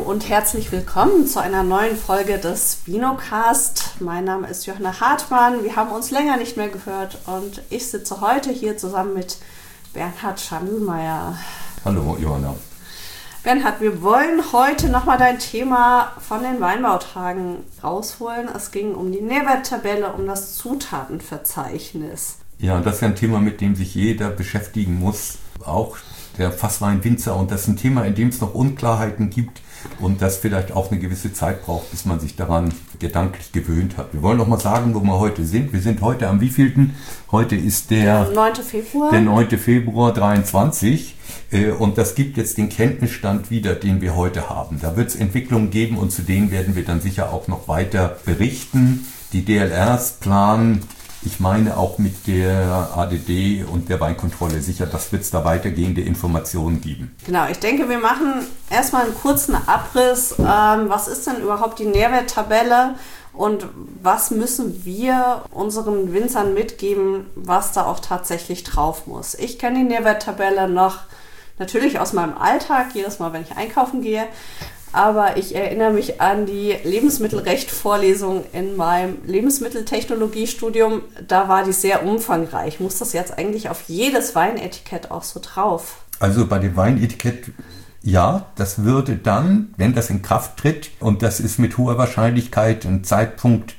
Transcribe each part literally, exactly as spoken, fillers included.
Hallo und herzlich willkommen zu einer neuen Folge des Vinocast. Mein Name ist Johanna Hartmann. Wir haben uns länger nicht mehr gehört und ich sitze heute hier zusammen mit Bernhard Schandelmeier. Hallo Johanna. Bernhard, wir wollen heute nochmal dein Thema von den Weinbautagen rausholen. Es ging um die Nährwerttabelle, um das Zutatenverzeichnis. Ja, das ist ja ein Thema, mit dem sich jeder beschäftigen muss, auch der Fassweinwinzer. Und das ist ein Thema, in dem es noch Unklarheiten gibt und das vielleicht auch eine gewisse Zeit braucht, bis man sich daran gedanklich gewöhnt hat. Wir wollen noch mal sagen, wo wir heute sind. Wir sind heute am wievielten? Heute ist der neunte Februar. Der neunte Februar dreiundzwanzig. Und das gibt jetzt den Kenntnisstand wieder, den wir heute haben. Da wird es Entwicklungen geben und zu denen werden wir dann sicher auch noch weiter berichten. Die D L Rs planen, ich meine auch mit der A D D und der Weinkontrolle sicher, dass wird es da weitergehende Informationen geben. Genau, ich denke, wir machen erstmal einen kurzen Abriss. Ähm, was ist denn überhaupt die Nährwerttabelle und was müssen wir unseren Winzern mitgeben, was da auch tatsächlich drauf muss? Ich kenne die Nährwerttabelle noch natürlich aus meinem Alltag, jedes Mal, wenn ich einkaufen gehe. Aber ich erinnere mich an die Lebensmittelrecht-Vorlesung in meinem Lebensmitteltechnologiestudium. Da war die sehr umfangreich. Muss das jetzt eigentlich auf jedes Weinetikett auch so drauf? Also bei dem Weinetikett, ja, das würde dann, wenn das in Kraft tritt, und das ist mit hoher Wahrscheinlichkeit ein Zeitpunkt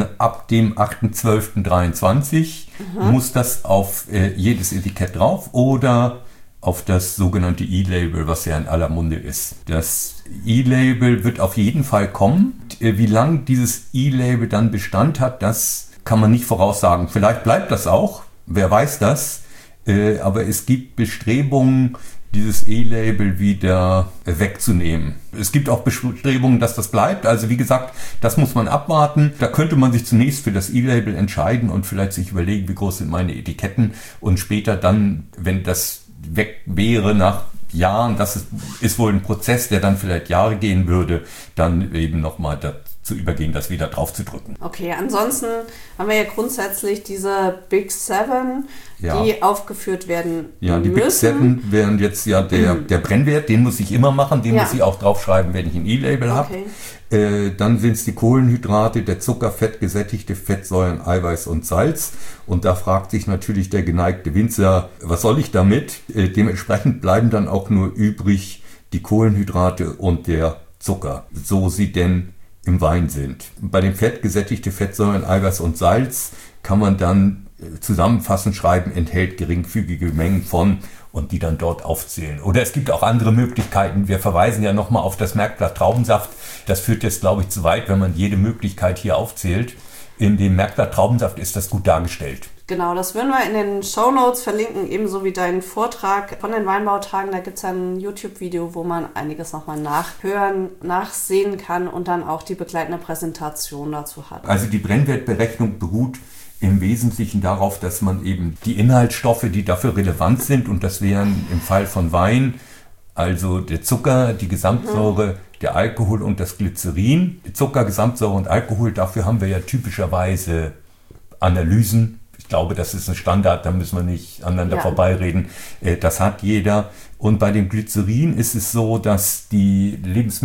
ab dem achter zwölfter dreiundzwanzig, mhm. muss das auf äh, jedes Etikett drauf oder auf das sogenannte E-Label, was ja in aller Munde ist. Das E-Label wird auf jeden Fall kommen. Wie lange dieses E-Label dann Bestand hat, das kann man nicht voraussagen. Vielleicht bleibt das auch, wer weiß das. Aber es gibt Bestrebungen, dieses E-Label wieder wegzunehmen. Es gibt auch Bestrebungen, dass das bleibt. Also wie gesagt, das muss man abwarten. Da könnte man sich zunächst für das E-Label entscheiden und vielleicht sich überlegen, wie groß sind meine Etiketten und später dann, wenn das weg wäre nach Jahren, das ist, ist wohl ein Prozess, der dann vielleicht Jahre gehen würde, dann eben nochmal dazu übergehen, das wieder drauf zu drücken. Okay, ansonsten haben wir ja grundsätzlich diese Big Seven, ja. die aufgeführt werden Ja, die müssen. Big Seven wären jetzt ja der, mhm. der Brennwert, den muss ich immer machen, den ja. muss ich auch draufschreiben, wenn ich ein E-Label habe. Okay. Äh, dann sind es die Kohlenhydrate, der Zucker, Fett, gesättigte Fettsäuren, Eiweiß und Salz. Und da fragt sich natürlich der geneigte Winzer, was soll ich damit? Äh, dementsprechend bleiben dann auch nur übrig die Kohlenhydrate und der Zucker, so sie denn im Wein sind. Bei dem Fett, gesättigte Fettsäuren, Eiweiß und Salz kann man dann zusammenfassend schreiben, enthält geringfügige Mengen von und die dann dort aufzählen. Oder es gibt auch andere Möglichkeiten. Wir verweisen ja nochmal auf das Merkblatt Traubensaft. Das führt jetzt, glaube ich, zu weit, wenn man jede Möglichkeit hier aufzählt. In dem Merkblatt Traubensaft ist das gut dargestellt. Genau, das würden wir in den Shownotes verlinken, ebenso wie deinen Vortrag von den Weinbautagen. Da gibt es ein YouTube-Video, wo man einiges nochmal nachhören, nachsehen kann und dann auch die begleitende Präsentation dazu hat. Also die Brennwertberechnung beruht im Wesentlichen darauf, dass man eben die Inhaltsstoffe, die dafür relevant sind, und das wären im Fall von Wein, also der Zucker, die Gesamtsäure, mhm. der Alkohol und das Glycerin. Zucker, Gesamtsäure und Alkohol, dafür haben wir ja typischerweise Analysen. Ich glaube, das ist ein Standard, da müssen wir nicht aneinander ja. vorbeireden. Das hat jeder. Und bei dem Glycerin ist es so, dass die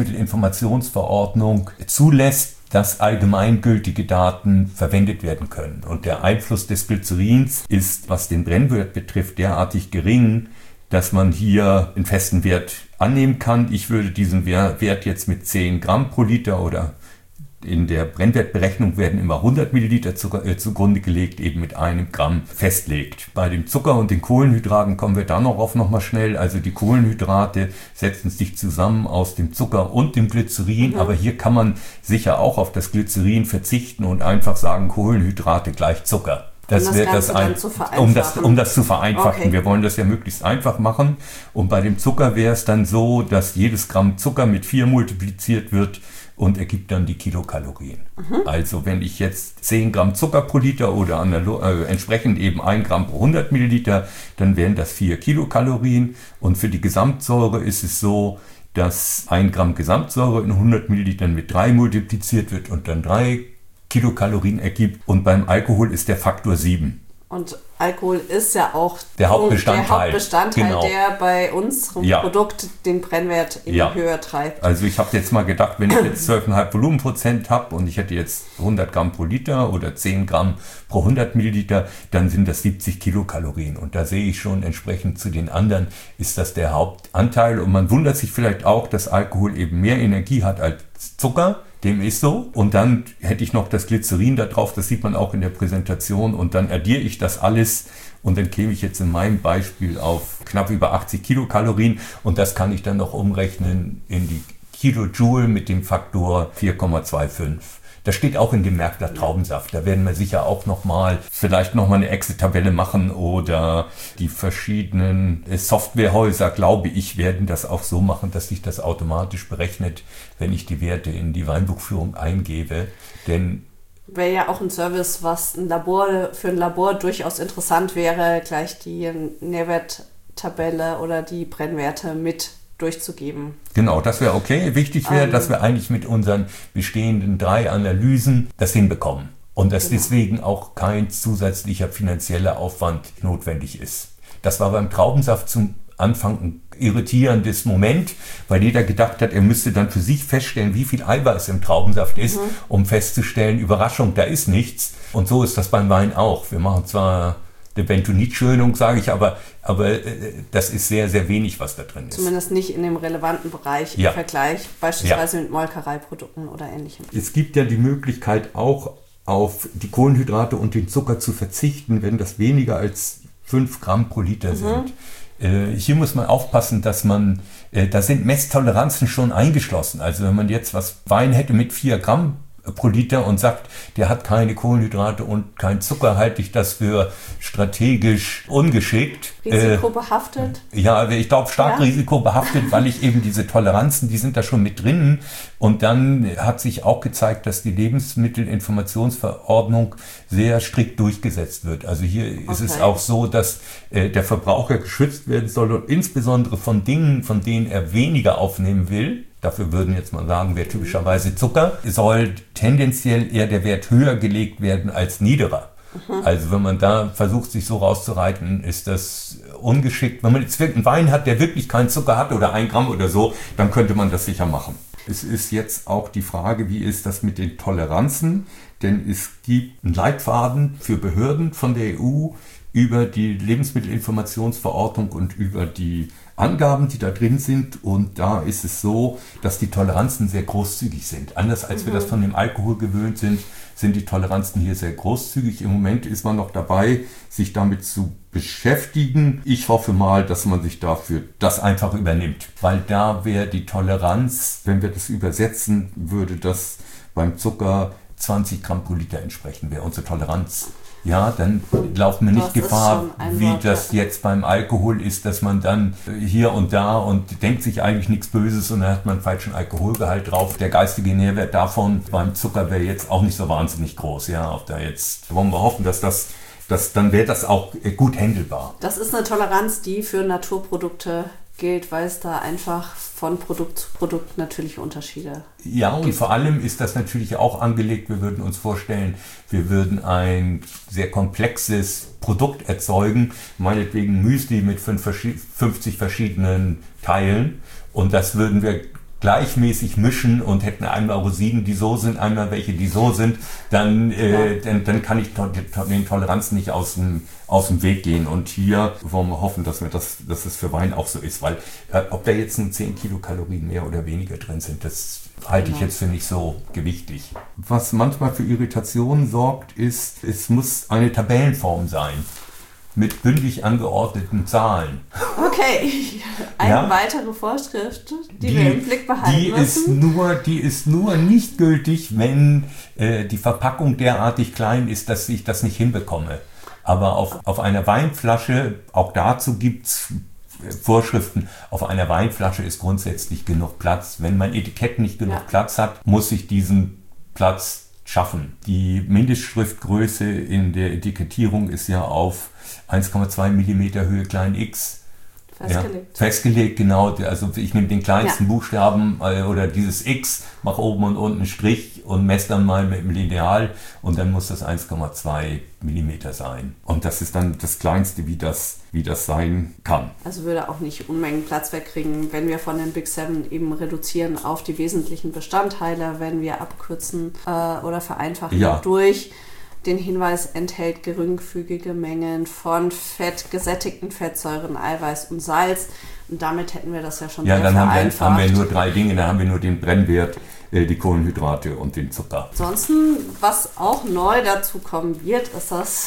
Lebensmittelinformationsverordnung zulässt, dass allgemeingültige Daten verwendet werden können. Und der Einfluss des Glycerins ist, was den Brennwert betrifft, derartig gering, dass man hier einen festen Wert annehmen kann. Ich würde diesen Wert jetzt mit zehn Gramm pro Liter oder in der Brennwertberechnung werden immer hundert Milliliter Zucker, äh, zugrunde gelegt, eben mit einem Gramm festlegt. Bei dem Zucker und den Kohlenhydraten kommen wir dann noch auf nochmal schnell. Also die Kohlenhydrate setzen sich zusammen aus dem Zucker und dem Glycerin, mhm. aber hier kann man sicher auch auf das Glycerin verzichten und einfach sagen, Kohlenhydrate gleich Zucker. Das um das, das ein, um, das, um das zu vereinfachen. Okay. Wir wollen das ja möglichst einfach machen. Und bei dem Zucker wäre es dann so, dass jedes Gramm Zucker mit vier multipliziert wird und ergibt dann die Kilokalorien. Mhm. Also wenn ich jetzt zehn Gramm Zucker pro Liter oder analog, äh, entsprechend eben ein Gramm pro hundert Milliliter, dann wären das vier Kilokalorien. Und für die Gesamtsäure ist es so, dass ein Gramm Gesamtsäure in hundert Millilitern mit drei multipliziert wird und dann drei Kilokalorien ergibt. Und beim Alkohol ist der Faktor sieben. Und Alkohol ist ja auch der Hauptbestandteil, der, Hauptbestandteil genau. der bei unserem ja. Produkt den Brennwert immer ja. höher treibt. Also ich habe jetzt mal gedacht, wenn ich jetzt zwölf Komma fünf Volumenprozent habe und ich hätte jetzt hundert Gramm pro Liter oder zehn Gramm pro hundert Milliliter, dann sind das siebzig Kilokalorien. Und da sehe ich schon, entsprechend zu den anderen ist das der Hauptanteil. Und man wundert sich vielleicht auch, dass Alkohol eben mehr Energie hat als Zucker. Dem ist so. Und dann hätte ich noch das Glycerin da drauf, das sieht man auch in der Präsentation. Und dann addiere ich das alles und dann käme ich jetzt in meinem Beispiel auf knapp über achtzig Kilokalorien. Und das kann ich dann noch umrechnen in die Kilojoule mit dem Faktor vier Komma fünfundzwanzig. Das steht auch in dem Merkblatt Traubensaft. Da werden wir sicher auch nochmal, vielleicht nochmal eine Excel-Tabelle machen oder die verschiedenen Softwarehäuser, glaube ich, werden das auch so machen, dass sich das automatisch berechnet, wenn ich die Werte in die Weinbuchführung eingebe. Denn wäre ja auch ein Service, was ein Labor, für ein Labor durchaus interessant wäre, gleich die Nährwerttabelle oder die Brennwerte mit durchzugeben. Genau, das wäre okay. Wichtig wäre, um, dass wir eigentlich mit unseren bestehenden drei Analysen das hinbekommen und dass genau. deswegen auch kein zusätzlicher finanzieller Aufwand notwendig ist. Das war beim Traubensaft zum Anfang ein irritierendes Moment, weil jeder gedacht hat, er müsste dann für sich feststellen, wie viel Eiweiß im Traubensaft ist, mhm. um festzustellen, Überraschung, da ist nichts. Und so ist das beim Wein auch. Wir machen zwar eine Bentonitschönung, sage ich, aber, aber äh, das ist sehr, sehr wenig, was da drin ist. Zumindest nicht in dem relevanten Bereich ja. im Vergleich, beispielsweise ja. mit Molkereiprodukten oder ähnlichem. Es gibt ja die Möglichkeit auch auf die Kohlenhydrate und den Zucker zu verzichten, wenn das weniger als fünf Gramm pro Liter mhm. sind. Äh, hier muss man aufpassen, dass man, äh, da sind Messtoleranzen schon eingeschlossen. Also wenn man jetzt was Wein hätte mit vier Gramm pro Liter und sagt, der hat keine Kohlenhydrate und keinen Zucker, halte ich das für strategisch ungeschickt. Risikobehaftet? Äh, ja, ich glaube stark ja. risikobehaftet, weil ich eben diese Toleranzen, die sind da schon mit drin. Und dann hat sich auch gezeigt, dass die Lebensmittelinformationsverordnung sehr strikt durchgesetzt wird. Also hier okay. ist es auch so, dass äh, der Verbraucher geschützt werden soll und insbesondere von Dingen, von denen er weniger aufnehmen will. Dafür würden jetzt mal sagen, wäre typischerweise Zucker, soll tendenziell eher der Wert höher gelegt werden als niederer. Mhm. Also wenn man da versucht, sich so rauszureiten, ist das ungeschickt. Wenn man jetzt einen Wein hat, der wirklich keinen Zucker hat oder ein Gramm oder so, dann könnte man das sicher machen. Es ist jetzt auch die Frage, wie ist das mit den Toleranzen? Denn es gibt einen Leitfaden für Behörden von der E U über die Lebensmittelinformationsverordnung und über die Angaben, die da drin sind. Und da ist es so, dass die Toleranzen sehr großzügig sind. Anders als mhm. wir das von dem Alkohol gewöhnt sind, sind die Toleranzen hier sehr großzügig. Im Moment ist man noch dabei, sich damit zu beschäftigen. Ich hoffe mal, dass man sich dafür das einfach übernimmt. Weil da wäre die Toleranz, wenn wir das übersetzen, würde das beim Zucker zwanzig Gramm pro Liter entsprechen, wäre unsere Toleranz. Ja, dann laufen wir nicht Gefahr, wie das jetzt beim Alkohol ist, dass man dann hier und da und denkt sich eigentlich nichts Böses und dann hat man einen falschen Alkoholgehalt drauf. Der geistige Nährwert davon beim Zucker wäre jetzt auch nicht so wahnsinnig groß. Ja, ob da jetzt wollen wir hoffen, dass das, dass, dann wäre das auch gut handelbar. Das ist eine Toleranz, die für Naturprodukte gilt, weil es da einfach von Produkt zu Produkt natürliche Unterschiede Ja, und gibt. Vor allem ist das natürlich auch angelegt, wir würden uns vorstellen, wir würden ein sehr komplexes Produkt erzeugen, meinetwegen Müsli mit fünfzig verschiedenen Teilen und das würden wir gleichmäßig mischen und hätten einmal Rosinen, die so sind, einmal welche, die so sind, dann, äh, ja. dann, dann kann ich to- den Toleranzen nicht aus dem, aus dem Weg gehen. Und hier wollen wir hoffen, dass, wir das, dass es für Wein auch so ist, weil äh, ob da jetzt nur zehn Kilokalorien mehr oder weniger drin sind, das halte ich jetzt für nicht so gewichtig. Was manchmal für Irritationen sorgt, ist, es muss eine Tabellenform sein. Mit bündig angeordneten Zahlen. Okay, eine ja, weitere Vorschrift, die, die wir im Blick behalten die müssen. Ist nur, die ist nur nicht gültig, wenn äh, die Verpackung derartig klein ist, dass ich das nicht hinbekomme. Aber auf, auf einer Weinflasche, auch dazu gibt es Vorschriften, auf einer Weinflasche ist grundsätzlich genug Platz. Wenn mein Etikett nicht genug ja. Platz hat, muss ich diesen Platz schaffen. Die Mindestschriftgröße in der Etikettierung ist ja auf eins Komma zwei Millimeter Höhe klein x Festgelegt. Ja, festgelegt, genau. Also ich nehme den kleinsten ja. Buchstaben äh, oder dieses X, mache oben und unten einen Strich und messe dann mal mit dem Lineal und dann muss das eins Komma zwei Millimeter sein. Und das ist dann das Kleinste, wie das, wie das sein kann. Also würde auch nicht Unmengen Platz wegkriegen, wenn wir von den Big Seven eben reduzieren auf die wesentlichen Bestandteile, wenn wir abkürzen äh, oder vereinfachen ja. durch den Hinweis enthält geringfügige Mengen von Fett, gesättigten Fettsäuren, Eiweiß und Salz. Und damit hätten wir das ja schon ja, sehr dann vereinfacht. Ja, dann haben wir nur drei Dinge. Dann haben wir nur den Brennwert, äh, die Kohlenhydrate und den Zucker. Ansonsten, was auch neu dazu kommen wird, ist das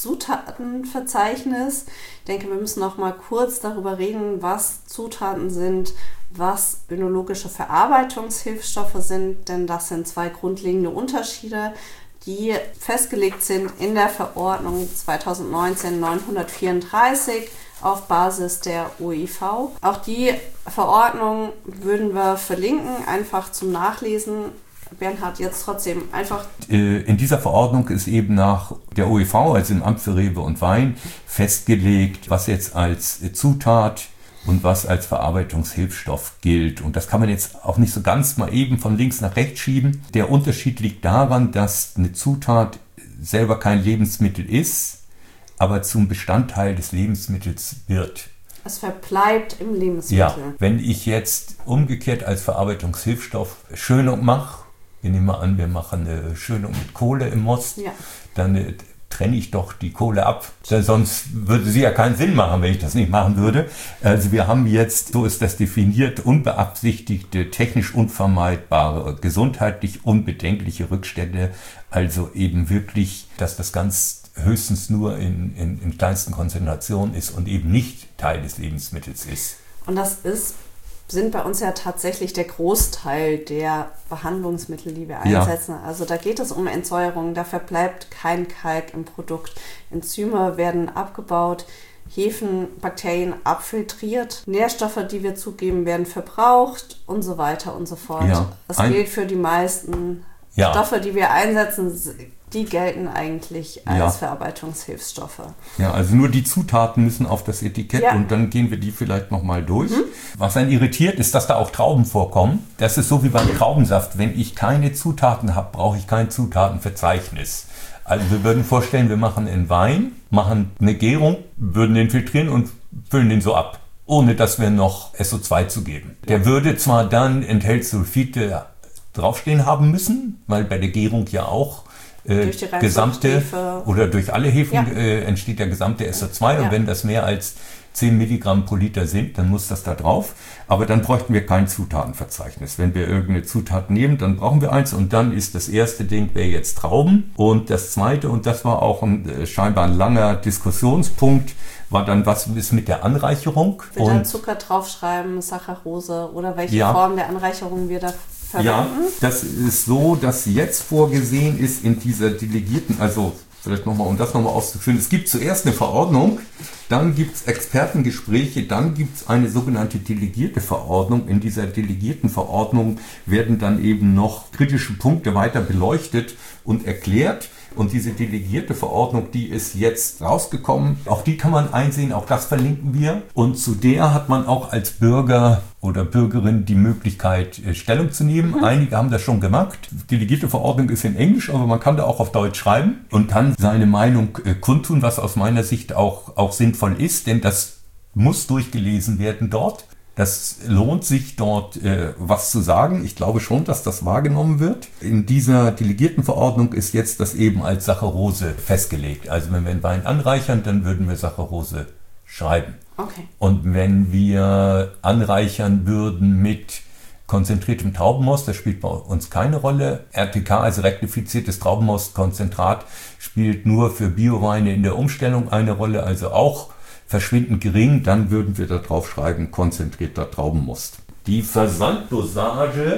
Zutatenverzeichnis. Ich denke, wir müssen noch mal kurz darüber reden, was Zutaten sind, was önologische Verarbeitungshilfsstoffe sind, denn das sind zwei grundlegende Unterschiede, die festgelegt sind in der Verordnung zwanzig neunzehn neunhundertvierunddreißig auf Basis der O I V. Auch die Verordnung würden wir verlinken, einfach zum Nachlesen. Bernhard, jetzt trotzdem einfach... In dieser Verordnung ist eben nach der O I V, also im Amt für Rewe und Wein, festgelegt, was jetzt als Zutat und was als Verarbeitungshilfstoff gilt. Und das kann man jetzt auch nicht so ganz mal eben von links nach rechts schieben. Der Unterschied liegt daran, dass eine Zutat selber kein Lebensmittel ist, aber zum Bestandteil des Lebensmittels wird. Es verbleibt im Lebensmittel. Ja, wenn ich jetzt umgekehrt als Verarbeitungshilfstoff Schönung mache, wir nehmen mal an, wir machen eine Schönung mit Kohle im Most, ja. dann äh, trenne ich doch die Kohle ab. Sonst würde sie ja keinen Sinn machen, wenn ich das nicht machen würde. Also wir haben jetzt, so ist das definiert, unbeabsichtigte, technisch unvermeidbare, gesundheitlich unbedenkliche Rückstände. Also eben wirklich, dass das ganz höchstens nur in, in, in kleinsten Konzentrationen ist und eben nicht Teil des Lebensmittels ist. Und das ist, sind bei uns ja tatsächlich der Großteil der Behandlungsmittel, die wir einsetzen. Ja. Also da geht es um Entsäuerung, da verbleibt kein Kalk im Produkt. Enzyme werden abgebaut, Hefen, Bakterien abfiltriert, Nährstoffe, die wir zugeben, werden verbraucht und so weiter und so fort. Ja. Das gilt für die meisten ja. Stoffe, die wir einsetzen, die gelten eigentlich als ja. Verarbeitungshilfsstoffe. Ja, also nur die Zutaten müssen auf das Etikett ja. und dann gehen wir die vielleicht nochmal durch. Mhm. Was einen irritiert, ist, dass da auch Trauben vorkommen. Das ist so wie beim Traubensaft. Wenn ich keine Zutaten habe, brauche ich kein Zutatenverzeichnis. Also wir würden vorstellen, wir machen einen Wein, machen eine Gärung, würden den filtrieren und füllen den so ab, ohne dass wir noch S O zwei zugeben. Der würde zwar dann enthält Sulfite draufstehen haben müssen, weil bei der Gärung ja auch äh, gesamte oder durch alle Hefen ja. äh, entsteht der gesamte S O zwei ja. und wenn das mehr als zehn Milligramm pro Liter sind, dann muss das da drauf. Aber dann bräuchten wir kein Zutatenverzeichnis. Wenn wir irgendeine Zutat nehmen, dann brauchen wir eins und dann ist das erste Ding, wäre jetzt Trauben. Und das zweite, und das war auch ein äh, scheinbar ein langer Diskussionspunkt, war dann, was ist mit der Anreicherung? Wir dann Zucker draufschreiben, Saccharose oder welche ja. Form der Anreicherung wir da verwenden? Ja, das ist so, dass jetzt vorgesehen ist in dieser delegierten, also vielleicht nochmal, um das nochmal auszuführen, es gibt zuerst eine Verordnung, dann gibt es Expertengespräche, dann gibt es eine sogenannte delegierte Verordnung. In dieser delegierten Verordnung werden dann eben noch kritische Punkte weiter beleuchtet und erklärt. Und diese delegierte Verordnung, die ist jetzt rausgekommen. Auch die kann man einsehen, auch das verlinken wir. Und zu der hat man auch als Bürger oder Bürgerin die Möglichkeit, Stellung zu nehmen. Mhm. Einige haben das schon gemacht. Die delegierte Verordnung ist in Englisch, aber man kann da auch auf Deutsch schreiben und kann seine Meinung äh, kundtun, was aus meiner Sicht auch, auch sinnvoll ist, denn das muss durchgelesen werden dort. Das lohnt sich dort äh, was zu sagen. Ich glaube schon, dass das wahrgenommen wird. In dieser delegierten Verordnung ist jetzt das eben als Saccharose festgelegt. Also wenn wir einen Wein anreichern, dann würden wir Saccharose schreiben. Okay. Und wenn wir anreichern würden mit konzentriertem Traubenmost, das spielt bei uns keine Rolle. R T K, also rektifiziertes Traubenmostkonzentrat, spielt nur für Bioweine in der Umstellung eine Rolle, also auch verschwindend gering, dann würden wir da drauf schreiben, konzentrierter Traubenmost. Die Versanddosage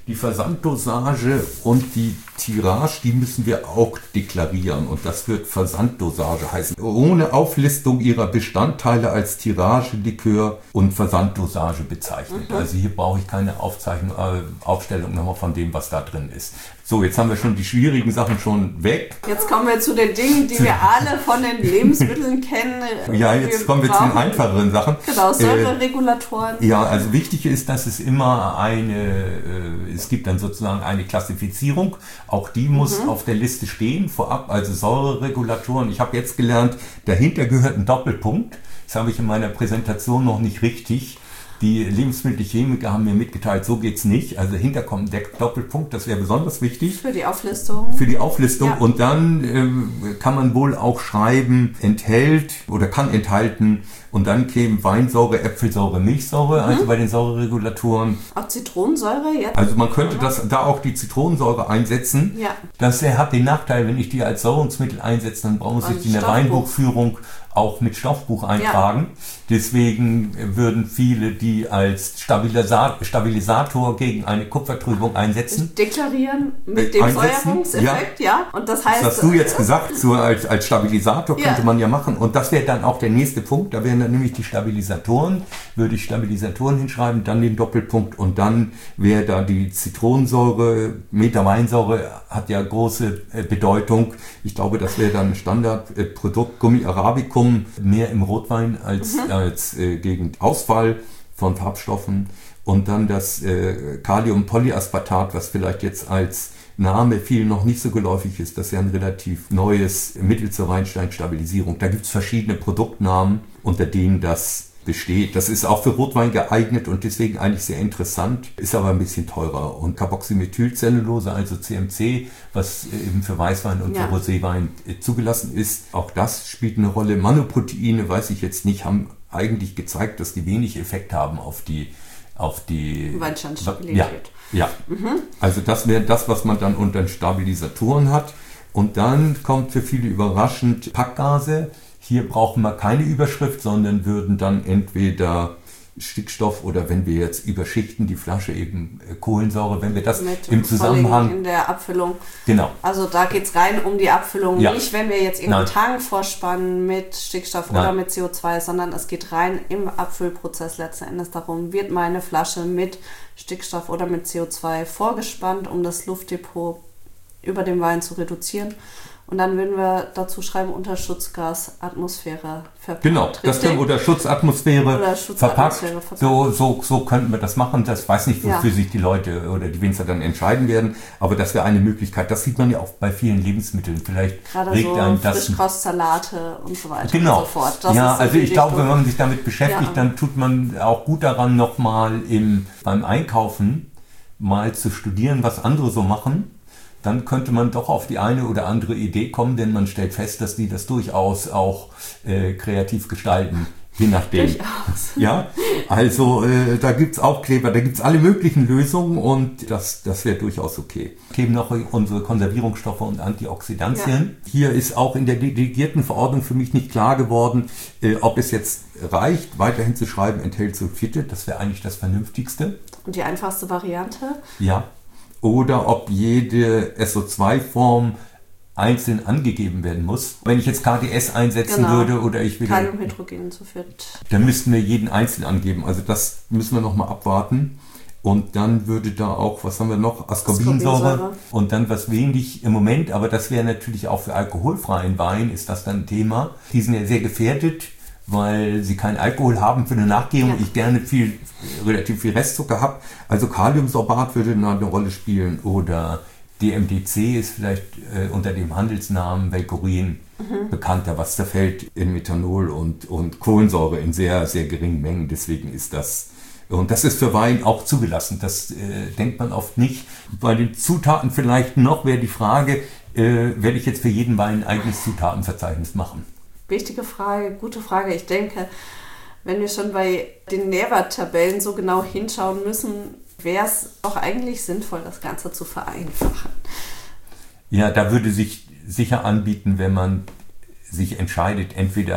Die Versanddosage und die Tirage, die müssen wir auch deklarieren und das wird Versanddosage heißen. Ohne Auflistung ihrer Bestandteile als Tirage, Likör und Versanddosage bezeichnet. Mhm. Also hier brauche ich keine Aufzeichnung, äh, Aufstellung nochmal von dem, was da drin ist. So, jetzt haben wir schon die schwierigen Sachen schon weg. Jetzt kommen wir zu den Dingen, die wir alle von den Lebensmitteln kennen. Ja, jetzt wir kommen wir zu den einfacheren Sachen. Genau, Säureregulatoren. Äh, ja, also wichtig ist, dass es immer eine, äh, es gibt dann sozusagen eine Klassifizierung. Auch die muss mhm. auf der Liste stehen, vorab, also Säureregulatoren. Ich habe jetzt gelernt, dahinter gehört ein Doppelpunkt. Das habe ich in meiner Präsentation noch nicht richtig. Die Lebensmittelchemiker haben mir mitgeteilt, so geht's nicht. Also dahinter kommt der Doppelpunkt, das wäre besonders wichtig. Für die Auflistung. Für die Auflistung. Ja. Und dann äh, kann man wohl auch schreiben, enthält oder kann enthalten. Und dann kämen Weinsäure, Äpfelsäure, Milchsäure, mhm. also bei den Säureregulatoren. Auch Zitronensäure jetzt? Also man könnte das, da auch die Zitronensäure einsetzen. Ja. Das hat den Nachteil, wenn ich die als Säurungsmittel einsetze, dann brauchen Sie die in der Weinbuchführung auch mit Stoffbuch eintragen. Ja. Deswegen würden viele die als Stabilisator, Stabilisator gegen eine Kupfertrübung einsetzen. Deklarieren mit dem Säuerungseffekt, ja. ja. Und das heißt, das hast du jetzt gesagt, so als, als Stabilisator könnte ja. man ja machen. Und das wäre dann auch der nächste Punkt. Da wären dann nämlich die Stabilisatoren. Würde ich Stabilisatoren hinschreiben, dann den Doppelpunkt und dann wäre da die Zitronensäure, Metaweinsäure hat ja große Bedeutung. Ich glaube, das wäre dann ein Standardprodukt, Gummi Arabicum, mehr im Rotwein als, mhm. als äh, gegen Ausfall von Farbstoffen. Und dann das äh, Kaliumpolyaspartat, was vielleicht jetzt als Name viel noch nicht so geläufig ist. Das ist ja ein relativ neues Mittel zur Weinsteinstabilisierung. Da gibt es verschiedene Produktnamen, unter denen das besteht. Das ist auch für Rotwein geeignet und deswegen eigentlich sehr interessant, ist aber ein bisschen teurer. Und Carboxymethylcellulose, also C M C, was eben für Weißwein und ja. für Roséwein zugelassen ist, auch das spielt eine Rolle. Manoproteine, weiß ich jetzt nicht, haben eigentlich gezeigt, dass die wenig Effekt haben auf die auf die Weinstandstabilität. Ja, ja. Mhm. Also das wäre das, was man dann unter Stabilisatoren hat. Und dann kommt für viele überraschend Packgase. Hier brauchen wir keine Überschrift, sondern würden dann entweder Stickstoff oder wenn wir jetzt überschichten die Flasche eben Kohlensäure, wenn wir das mit im Zusammenhang in der Abfüllung. Genau. Also da geht es rein um die Abfüllung, ja. nicht wenn wir jetzt irgendeinen Tank vorspannen mit Stickstoff Nein. oder mit C O zwei, sondern es geht rein im Abfüllprozess letzten Endes darum, wird meine Flasche mit Stickstoff oder mit C O zwei vorgespannt, um das Luftdepot über dem Wein zu reduzieren. Und dann würden wir dazu schreiben, unter Schutzgasatmosphäre verpackt. Genau, das können wir unter Schutzatmosphäre, oder Schutzatmosphäre verpackt. So, so, so könnten wir das machen. Das weiß nicht, wofür ja. sich die Leute oder die Winzer dann entscheiden werden. Aber das wäre eine Möglichkeit. Das sieht man ja auch bei vielen Lebensmitteln. Vielleicht gerade regt so einen das Frischkostsalate und so weiter genau. und so fort. Das ja, ist so also ich glaube, wenn man sich damit beschäftigt, ja. dann tut man auch gut daran, nochmal beim Einkaufen mal zu studieren, was andere so machen. Dann könnte man doch auf die eine oder andere Idee kommen, denn man stellt fest, dass die das durchaus auch äh, kreativ gestalten, je nachdem. Durchaus. Ja, also äh, da gibt's auch Kleber, da gibt's alle möglichen Lösungen und das, das wäre durchaus okay. Wir geben noch unsere Konservierungsstoffe und Antioxidantien. Ja. Hier ist auch in der delegierten Verordnung für mich nicht klar geworden, äh, ob es jetzt reicht, weiterhin zu schreiben, enthält Sulfite. Das wäre eigentlich das Vernünftigste. Und die einfachste Variante? Ja. Oder ob jede S O zwei Form einzeln angegeben werden muss. Wenn ich jetzt K D S einsetzen genau. würde oder ich will... Kaliumhydrogensulfid. Dann müssten wir jeden einzeln angeben. Also das müssen wir nochmal abwarten. Und dann würde da auch, was haben wir noch? Ascorbinsäure. Ascorbinsäure. Und dann was wenig im Moment, aber das wäre natürlich auch für alkoholfreien Wein, ist das dann ein Thema. Die sind ja sehr gefährdet, weil sie keinen Alkohol haben für eine Nachgehung. Ja. Ich gerne viel, relativ viel Restzucker habe. Also Kaliumsorbat würde da eine Rolle spielen oder D M D C ist vielleicht äh, unter dem Handelsnamen Velcorin mhm. bekannter, was zerfällt in Methanol und, und Kohlensäure in sehr, sehr geringen Mengen. Deswegen ist das, und das ist für Wein auch zugelassen. Das äh, denkt man oft nicht. Bei den Zutaten vielleicht noch wäre die Frage, äh, werde ich jetzt für jeden Wein ein eigenes Zutatenverzeichnis machen? Wichtige Frage, gute Frage. Ich denke, wenn wir schon bei den Nährwerttabellen so genau hinschauen müssen, wäre es auch eigentlich sinnvoll, das Ganze zu vereinfachen. Ja, da würde sich sicher anbieten, wenn man sich entscheidet, entweder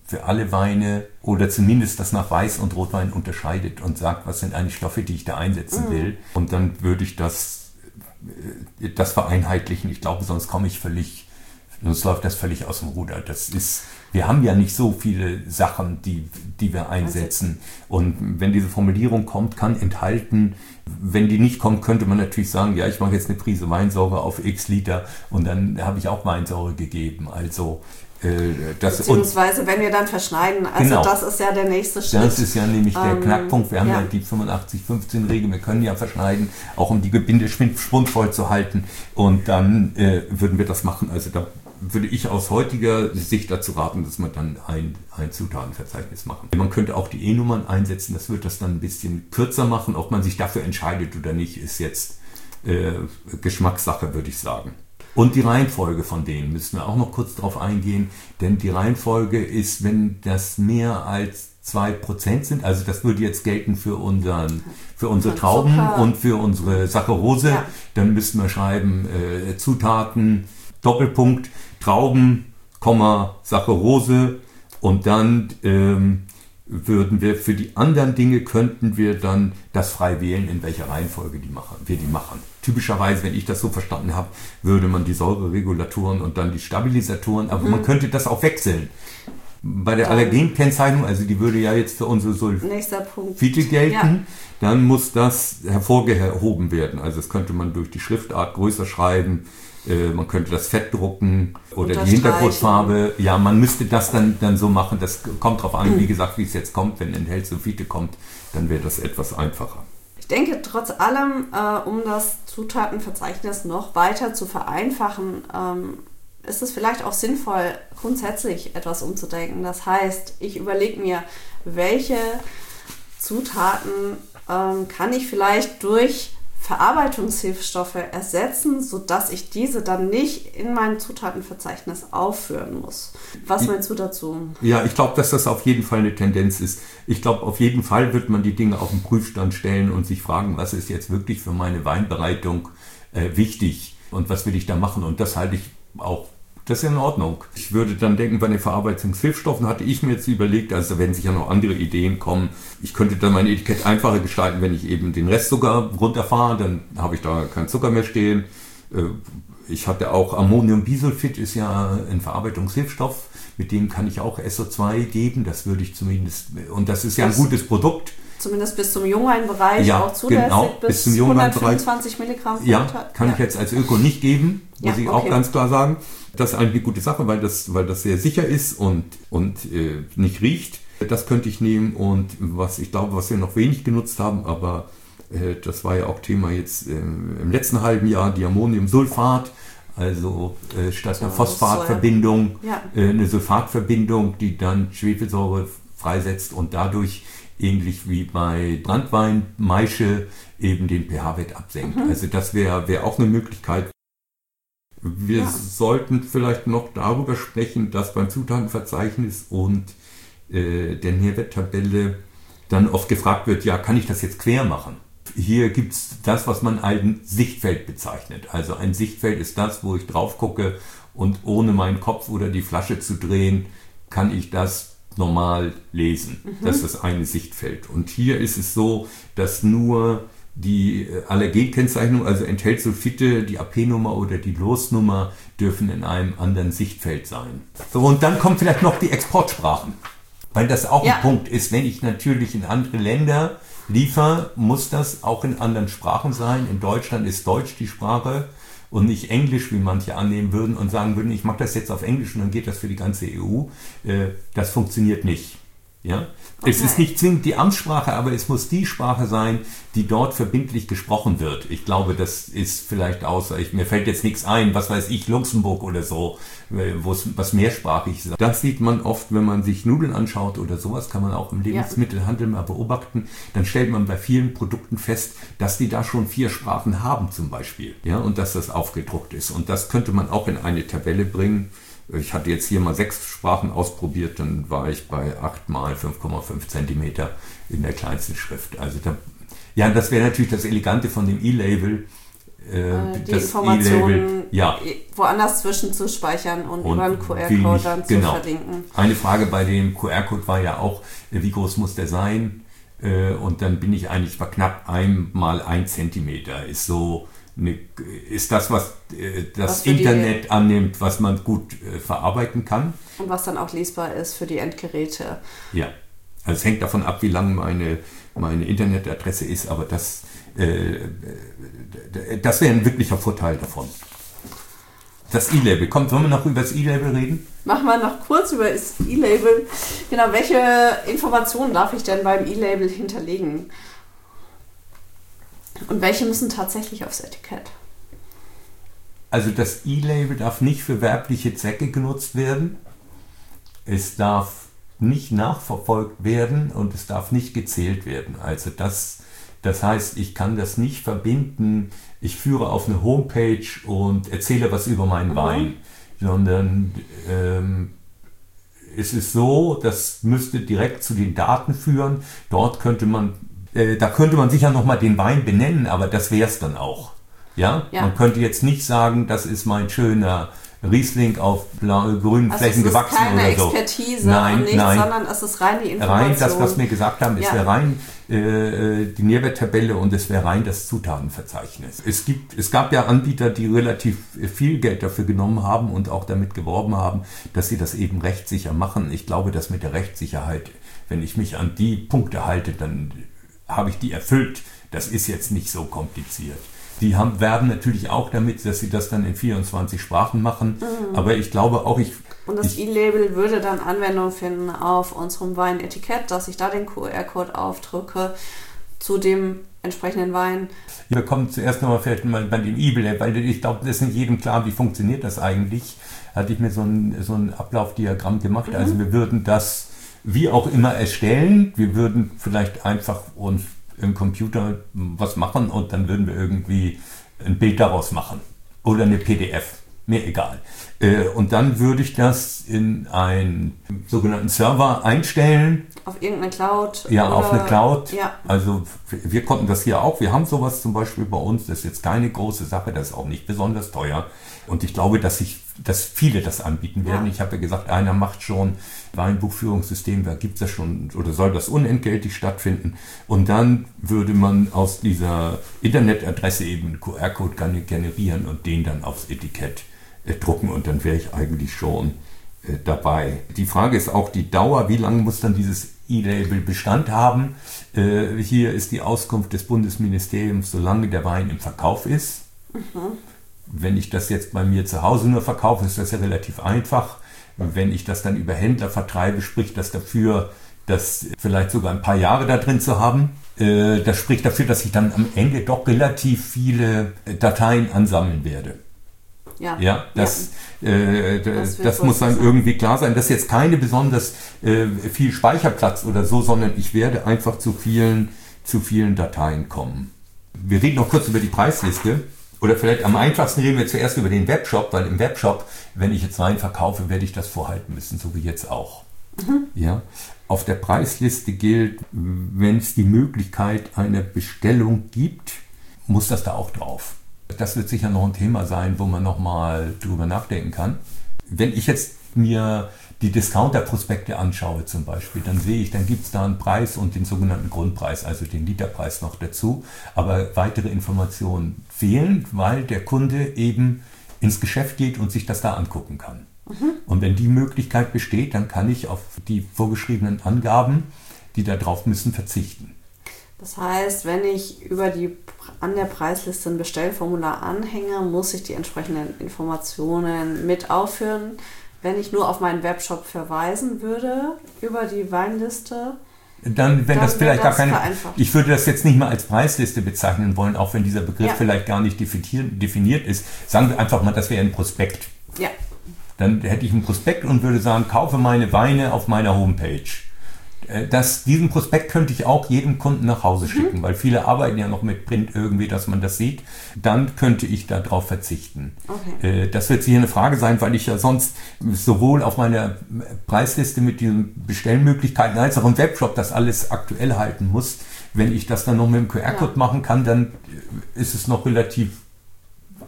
für alle Weine oder zumindest das nach Weiß- und Rotwein unterscheidet und sagt, was sind eigentlich Stoffe, die ich da einsetzen mhm. will. Und dann würde ich das, das vereinheitlichen. Ich glaube, sonst komme ich völlig, sonst läuft das völlig aus dem Ruder. Das ist, wir haben ja nicht so viele Sachen, die, die wir einsetzen. Und wenn diese Formulierung kommt, kann enthalten, wenn die nicht kommt, könnte man natürlich sagen, ja, ich mache jetzt eine Prise Weinsäure auf x Liter und dann habe ich auch Weinsäure gegeben. Also Das, Beziehungsweise, und, wenn wir dann verschneiden, also genau, das ist ja der nächste Schritt. Das ist ja nämlich der ähm, Knackpunkt. Wir haben ja, ja die fünfundachtzig fünfzehn Regel, wir können ja verschneiden, auch um die Gebinde schwungvoll zu halten. Und dann äh, würden wir das machen. Also da würde ich aus heutiger Sicht dazu raten, dass man dann ein, ein Zutatenverzeichnis machen. Man könnte auch die E-Nummern einsetzen, das wird das dann ein bisschen kürzer machen. Ob man sich dafür entscheidet oder nicht, ist jetzt äh, Geschmackssache, würde ich sagen. Und die Reihenfolge von denen müssen wir auch noch kurz drauf eingehen, denn die Reihenfolge ist, wenn das mehr als zwei Prozent sind, also das würde jetzt gelten für, unseren, für unsere Trauben Zucker und für unsere Saccharose, ja. Dann müssten wir schreiben äh, Zutaten, Doppelpunkt, Trauben, Komma, Saccharose und dann ähm, würden wir für die anderen Dinge, könnten wir dann das frei wählen, in welcher Reihenfolge die machen, wir die machen. Typischerweise, wenn ich das so verstanden habe, würde man die Säureregulatoren und dann die Stabilisatoren, aber mhm. man könnte das auch wechseln. Bei der Allergenkennzeichnung, also die würde ja jetzt für unsere Sulfite gelten, ja. Dann muss das hervorgehoben werden. Also das könnte man durch die Schriftart größer schreiben, äh, man könnte das Fett drucken oder die Hintergrundfarbe. Ja, man müsste das dann, dann so machen, das kommt drauf an, mhm. wie gesagt, wie es jetzt kommt. Wenn enthält Sulfite kommt, dann wäre das etwas einfacher. Ich denke, trotz allem, äh, um das Zutatenverzeichnis noch weiter zu vereinfachen, ähm, ist es vielleicht auch sinnvoll, grundsätzlich etwas umzudenken. Das heißt, ich überlege mir, welche Zutaten ähm, kann ich vielleicht durch Verarbeitungshilfstoffe ersetzen, sodass ich diese dann nicht in mein Zutatenverzeichnis aufführen muss. Was meinst du dazu? Ja, ich glaube, dass das auf jeden Fall eine Tendenz ist. Ich glaube, auf jeden Fall wird man die Dinge auf den Prüfstand stellen und sich fragen, was ist jetzt wirklich für meine Weinbereitung äh, wichtig und was will ich da machen? Und das halte ich auch, das ist ja in Ordnung. Ich würde dann denken, bei den Verarbeitungshilfstoffen hatte ich mir jetzt überlegt, also wenn sich ja noch andere Ideen kommen, ich könnte dann mein Etikett einfacher gestalten, wenn ich eben den Restzucker runterfahre, dann habe ich da keinen Zucker mehr stehen. Ich hatte auch Ammoniumbisulfit, ist ja ein Verarbeitungshilfstoff, mit dem kann ich auch S O zwei geben, das würde ich zumindest, und das ist ja ein gutes Produkt. Zumindest bis zum Jungweinbereich ja, auch zulässig, genau, bis, bis zum hundertfünfundzwanzig Milligramm. Ja, kann ja. ich jetzt als Öko nicht geben, muss ja, ich auch okay. ganz klar sagen. Das ist eigentlich eine gute Sache, weil das, weil das sehr sicher ist und, und äh, nicht riecht. Das könnte ich nehmen und was ich glaube, was wir noch wenig genutzt haben, aber äh, das war ja auch Thema jetzt äh, im letzten halben Jahr, die Ammoniumsulfat, also äh, statt einer Phosphatverbindung ja. äh, eine Sulfatverbindung, die dann Schwefelsäure freisetzt und dadurch ähnlich wie bei Branntwein, Maische eben den pH-Wert absenkt. Mhm. Also das wäre wär auch eine Möglichkeit. Wir ja. sollten vielleicht noch darüber sprechen, dass beim Zutatenverzeichnis und äh, der Nährwerttabelle dann oft gefragt wird, ja, kann ich das jetzt quer machen? Hier gibt es das, was man ein Sichtfeld bezeichnet. Also ein Sichtfeld ist das, wo ich drauf gucke und ohne meinen Kopf oder die Flasche zu drehen, kann ich das normal lesen. Mhm. Das ist das eine Sichtfeld. Und hier ist es so, dass nur die Allergenkennzeichnung, also enthält Sulfite, die A P-Nummer oder die Losnummer, dürfen in einem anderen Sichtfeld sein. So, und dann kommen vielleicht noch die Exportsprachen. Weil das auch ja. ein Punkt ist, wenn ich natürlich in andere Länder liefere, muss das auch in anderen Sprachen sein. In Deutschland ist Deutsch die Sprache und nicht Englisch, wie manche annehmen würden und sagen würden, ich mache das jetzt auf Englisch und dann geht das für die ganze E U. Das funktioniert nicht. Ja? Okay. Es ist nicht zwingend die Amtssprache, aber es muss die Sprache sein, die dort verbindlich gesprochen wird. Ich glaube, das ist vielleicht außer, ich, mir fällt jetzt nichts ein, was weiß ich, Luxemburg oder so, wo es was mehrsprachig ist. Das sieht man oft, wenn man sich Nudeln anschaut oder sowas, kann man auch im Lebensmittelhandel mal beobachten. Dann stellt man bei vielen Produkten fest, dass die da schon vier Sprachen haben zum Beispiel. Ja, und dass das aufgedruckt ist. Und das könnte man auch in eine Tabelle bringen. Ich hatte jetzt hier mal sechs Sprachen ausprobiert, dann war ich bei acht mal fünf Komma fünf Zentimeter in der kleinsten Schrift. Also da, ja, das wäre natürlich das Elegante von dem E-Label. äh, die das Informationen ja. woanders zwischenzuspeichern und, und über einen Q R-Code dann zu genau. verlinken. Eine Frage bei dem Q R-Code war ja auch, wie groß muss der sein? Und dann bin ich eigentlich bei knapp einmal ein Zentimeter. Ist so eine, ist das, was das was Internet die, annimmt, was man gut verarbeiten kann. Und was dann auch lesbar ist für die Endgeräte. Ja, also es hängt davon ab, wie lang meine, meine Internetadresse ist, aber das, äh, das wäre ein wirklicher Vorteil davon. Das E-Label. Kommt, wollen wir noch über das E-Label reden? Machen wir noch kurz über das E-Label. Genau, welche Informationen darf ich denn beim E-Label hinterlegen? Und welche müssen tatsächlich aufs Etikett? Also das E-Label darf nicht für werbliche Zwecke genutzt werden. Es darf nicht nachverfolgt werden und es darf nicht gezählt werden. Also das, das heißt, ich kann das nicht verbinden, ich führe auf eine Homepage und erzähle was über meinen mhm. Wein, sondern ähm, es ist so, das müsste direkt zu den Daten führen. Dort könnte man, äh, da könnte man sicher nochmal den Wein benennen, aber das wäre es dann auch. Ja? Ja? Man könnte jetzt nicht sagen, das ist mein schöner Riesling auf blau, grünen also Flächen gewachsen oder so. Es ist keine Expertise nein, und nichts, nein. sondern es ist rein die Information. Rein das, was wir gesagt haben, es ja. wäre rein äh, die Nährwerttabelle und es wäre rein das Zutatenverzeichnis. Es gibt, es gab ja Anbieter, die relativ viel Geld dafür genommen haben und auch damit geworben haben, dass sie das eben rechtssicher machen. Ich glaube, dass mit der Rechtssicherheit, wenn ich mich an die Punkte halte, dann habe ich die erfüllt. Das ist jetzt nicht so kompliziert. Die haben, werben natürlich auch damit, dass sie das dann in vierundzwanzig Sprachen machen. Mhm. Aber ich glaube auch, ich... Und das E-Label würde dann Anwendung finden auf unserem Weinetikett, dass ich da den Q R-Code aufdrücke zu dem entsprechenden Wein. Wir kommen zuerst nochmal vielleicht mal bei dem E-Label, weil ich glaube, das ist nicht jedem klar, wie funktioniert das eigentlich. Hatte ich mir so ein, so ein Ablaufdiagramm gemacht. Mhm. Also wir würden das wie auch immer erstellen. Wir würden vielleicht einfach uns im Computer was machen und dann würden wir irgendwie ein Bild daraus machen oder eine P D F, mir egal. Und dann würde ich das in einen sogenannten Server einstellen. Auf irgendeine Cloud? Ja, oder? Auf eine Cloud. Ja. Also wir konnten das hier auch. Wir haben sowas zum Beispiel bei uns. Das ist jetzt keine große Sache, das ist auch nicht besonders teuer. Und ich glaube, dass, ich, dass viele das anbieten werden. Ja. Ich habe ja gesagt, einer macht schon Weinbuchführungssystem, da gibt es das schon oder soll das unentgeltlich stattfinden. Und dann würde man aus dieser Internetadresse eben einen Q R-Code generieren und den dann aufs Etikett äh, drucken und dann wäre ich eigentlich schon äh, dabei. Die Frage ist auch die Dauer, wie lange muss dann dieses E-Label Bestand haben? Äh, hier ist die Auskunft des Bundesministeriums, solange der Wein im Verkauf ist. Mhm. Wenn ich das jetzt bei mir zu Hause nur verkaufe, ist das ja relativ einfach. Wenn ich das dann über Händler vertreibe, spricht das dafür, das vielleicht sogar ein paar Jahre da drin zu haben. Äh, das spricht dafür, dass ich dann am Ende doch relativ viele Dateien ansammeln werde. Ja, ja, das, ja. Äh, das, das muss dann sein. Irgendwie klar sein. Das ist jetzt keine besonders äh, viel Speicherplatz oder so, sondern ich werde einfach zu vielen, zu vielen Dateien kommen. Wir reden noch kurz über die Preisliste. Oder vielleicht am einfachsten reden wir zuerst über den Webshop, weil im Webshop, wenn ich jetzt Wein verkaufe, werde ich das vorhalten müssen, so wie jetzt auch. Mhm. Ja. Auf der Preisliste gilt, wenn es die Möglichkeit einer Bestellung gibt, muss das da auch drauf. Das wird sicher noch ein Thema sein, wo man nochmal drüber nachdenken kann. Wenn ich jetzt mir die Discounter-Prospekte anschaue zum Beispiel, dann sehe ich, dann gibt es da einen Preis und den sogenannten Grundpreis, also den Literpreis noch dazu. Aber weitere Informationen fehlen, weil der Kunde eben ins Geschäft geht und sich das da angucken kann. Mhm. Und wenn die Möglichkeit besteht, dann kann ich auf die vorgeschriebenen Angaben, die da drauf müssen, verzichten. Das heißt, wenn ich über die an der Preisliste ein Bestellformular anhänge, muss ich die entsprechenden Informationen mit aufführen. Wenn ich nur auf meinen Webshop verweisen würde über die Weinliste, dann, wenn dann das vielleicht das gar keine, ich würde das jetzt nicht mal als Preisliste bezeichnen wollen, auch wenn dieser Begriff ja. vielleicht gar nicht definiert ist. Sagen wir einfach mal, das wäre ein Prospekt. Ja. Dann hätte ich ein Prospekt und würde sagen, kaufe meine Weine auf meiner Homepage. Das, diesen Prospekt könnte ich auch jedem Kunden nach Hause schicken, mhm. weil viele arbeiten ja noch mit Print irgendwie, dass man das sieht. Dann könnte ich darauf verzichten. Okay. Das wird sicher eine Frage sein, weil ich ja sonst sowohl auf meiner Preisliste mit diesen Bestellmöglichkeiten als auch im Webshop das alles aktuell halten muss. Wenn ich das dann noch mit dem Q R-Code ja. machen kann, dann ist es noch relativ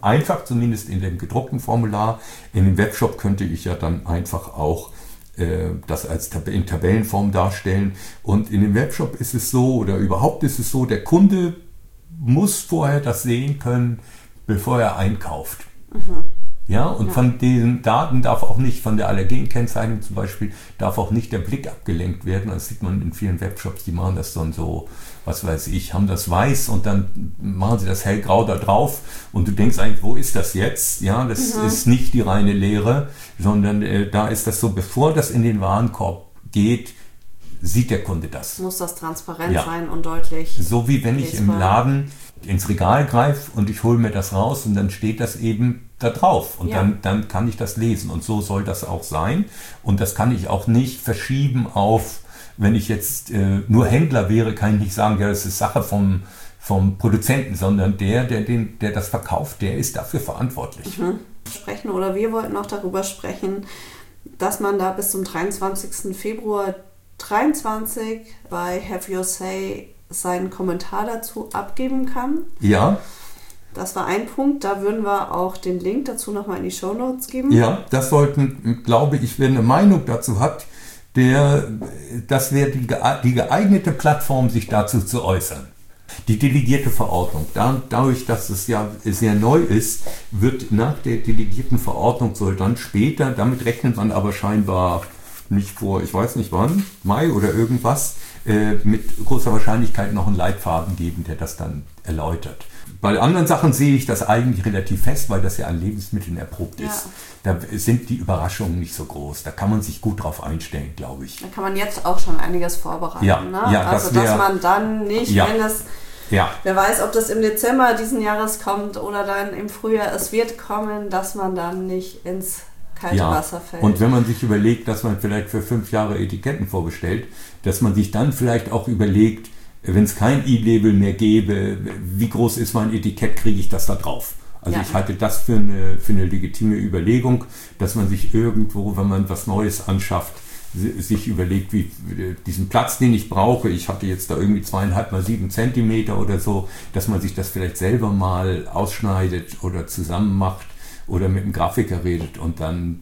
einfach, zumindest in dem gedruckten Formular. In dem Webshop könnte ich ja dann einfach auch äh, das als Tab- in Tabellenform darstellen. Und in dem Webshop ist es so, oder überhaupt ist es so, der Kunde muss vorher das sehen können, bevor er einkauft. Mhm. Ja, und ja. Von diesen Daten darf auch nicht, von der Allergenkennzeichnung zum Beispiel, darf auch nicht der Blick abgelenkt werden. Das sieht man in vielen Webshops, die machen das dann so, was weiß ich, haben das weiß und dann machen sie das hellgrau da drauf und du denkst eigentlich, wo ist das jetzt? Ja, das mhm. ist nicht die reine Leere, sondern äh, da ist das so, bevor das in den Warenkorb geht, sieht der Kunde das. Muss das transparent ja. sein und deutlich. So wie wenn ich im Laden ins Regal greife und ich hole mir das raus und dann steht das eben da drauf und ja. dann, dann kann ich das lesen und so soll das auch sein und das kann ich auch nicht verschieben auf, wenn ich jetzt äh, nur Händler wäre, kann ich nicht sagen, ja, das ist Sache vom, vom Produzenten, sondern der, der, den, der das verkauft, der ist dafür verantwortlich. Mhm. Sprechen oder wir wollten auch darüber sprechen, dass man da bis zum dreiundzwanzigsten Februar dreiundzwanzig bei Have Your Say seinen Kommentar dazu abgeben kann. Ja. Das war ein Punkt, da würden wir auch den Link dazu nochmal in die Shownotes geben. Ja, das sollten, glaube ich, wer eine Meinung dazu hat, der, das wäre die, die geeignete Plattform, sich dazu zu äußern. Die delegierte Verordnung, da, dadurch, dass es ja sehr neu ist, wird nach der delegierten Verordnung soll dann später, damit rechnet man aber scheinbar nicht vor, ich weiß nicht wann, Mai oder irgendwas, äh, mit großer Wahrscheinlichkeit noch einen Leitfaden geben, der das dann erläutert. Bei anderen Sachen sehe ich das eigentlich relativ fest, weil das ja an Lebensmitteln erprobt ist. Ja. Da sind die Überraschungen nicht so groß. Da kann man sich gut drauf einstellen, glaube ich. Da kann man jetzt auch schon einiges vorbereiten. Ja, ne? ja, also, das wär, dass man dann nicht, ja, wenn es, ja. wer weiß, ob das im Dezember diesen Jahres kommt oder dann im Frühjahr, es wird kommen, dass man dann nicht ins kalte ja. Wasser fällt. Und wenn man sich überlegt, dass man vielleicht für fünf Jahre Etiketten vorbestellt, dass man sich dann vielleicht auch überlegt, wenn es kein E-Label mehr gäbe, wie groß ist mein Etikett, kriege ich das da drauf? Also ja. ich halte das für eine, für eine legitime Überlegung, dass man sich irgendwo, wenn man was Neues anschafft, sich überlegt, wie diesen Platz, den ich brauche, ich hatte jetzt da irgendwie zweieinhalb mal sieben Zentimeter oder so, dass man sich das vielleicht selber mal ausschneidet oder zusammen macht oder mit dem Grafiker redet und dann...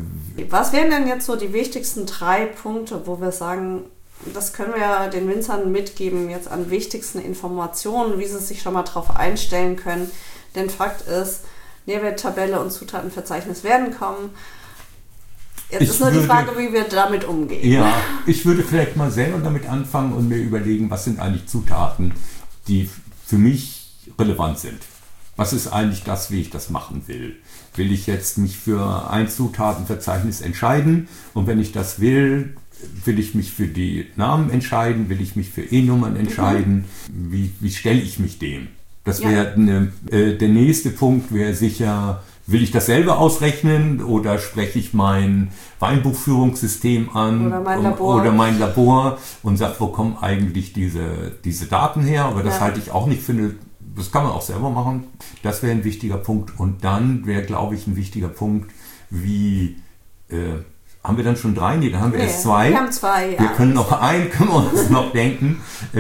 Was wären denn jetzt so die wichtigsten drei Punkte, wo wir sagen, das können wir den Winzern mitgeben, jetzt an wichtigsten Informationen, wie sie sich schon mal darauf einstellen können. Denn Fakt ist, Nährwerttabelle und Zutatenverzeichnis werden kommen. Jetzt ich ist nur würde, die Frage, wie wir damit umgehen. Ja, ich würde vielleicht mal selber damit anfangen und mir überlegen, was sind eigentlich Zutaten, die für mich relevant sind. Was ist eigentlich das, wie ich das machen will? Will ich jetzt mich für ein Zutatenverzeichnis entscheiden? Und wenn ich das will, will ich mich für die Namen entscheiden? Will ich mich für E-Nummern entscheiden? Mhm. Wie, wie stelle ich mich dem? Das wäre ja. äh, der nächste Punkt wäre sicher, will ich das selber ausrechnen oder spreche ich mein Weinbuchführungssystem an oder mein Labor, oder mein Labor und sage, wo kommen eigentlich diese, diese Daten her? Aber das ja. halte ich auch nicht für eine, das kann man auch selber machen. Das wäre ein wichtiger Punkt. Und dann wäre, glaube ich, ein wichtiger Punkt, wie... Äh, haben wir dann schon drei? Nee, dann haben wir nee, erst zwei. Wir haben zwei, ja. Wir können noch einen, können wir uns noch denken.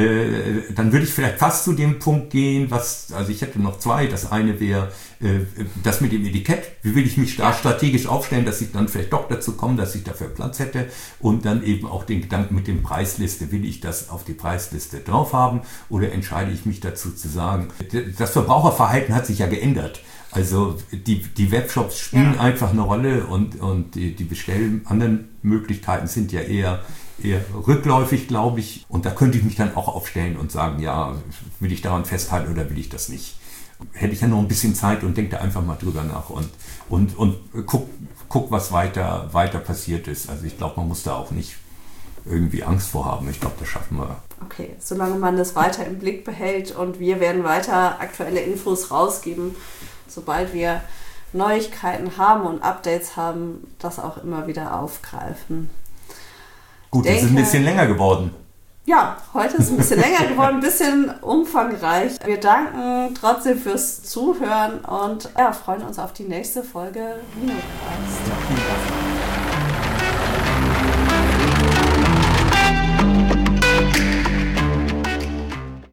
Äh, dann würde ich vielleicht fast zu dem Punkt gehen, was, also ich hätte noch zwei. Das eine wäre äh, das mit dem Etikett. Wie will ich mich da strategisch aufstellen, dass ich dann vielleicht doch dazu komme, dass ich dafür Platz hätte. Und dann eben auch den Gedanken mit dem Preisliste. Will ich das auf die Preisliste drauf haben oder entscheide ich mich dazu zu sagen, das Verbraucherverhalten hat sich ja geändert. Also die, die Webshops spielen ja. einfach eine Rolle und, und die, die Bestell anderen Möglichkeiten sind ja eher, eher rückläufig, glaube ich. Und da könnte ich mich dann auch aufstellen und sagen, ja, will ich daran festhalten oder will ich das nicht? Hätte ich ja noch ein bisschen Zeit und denke da einfach mal drüber nach und, und, und guck, guck, was weiter, weiter passiert ist. Also ich glaube, man muss da auch nicht irgendwie Angst vor haben. Ich glaube, das schaffen wir. Okay, solange man das weiter im Blick behält und wir werden weiter aktuelle Infos rausgeben, sobald wir Neuigkeiten haben und Updates haben, das auch immer wieder aufgreifen. Gut, es ist ein bisschen länger geworden. Ja, heute ist es ein bisschen länger geworden, ein bisschen umfangreich. Wir danken trotzdem fürs Zuhören und ja, freuen uns auf die nächste Folge Vinocast.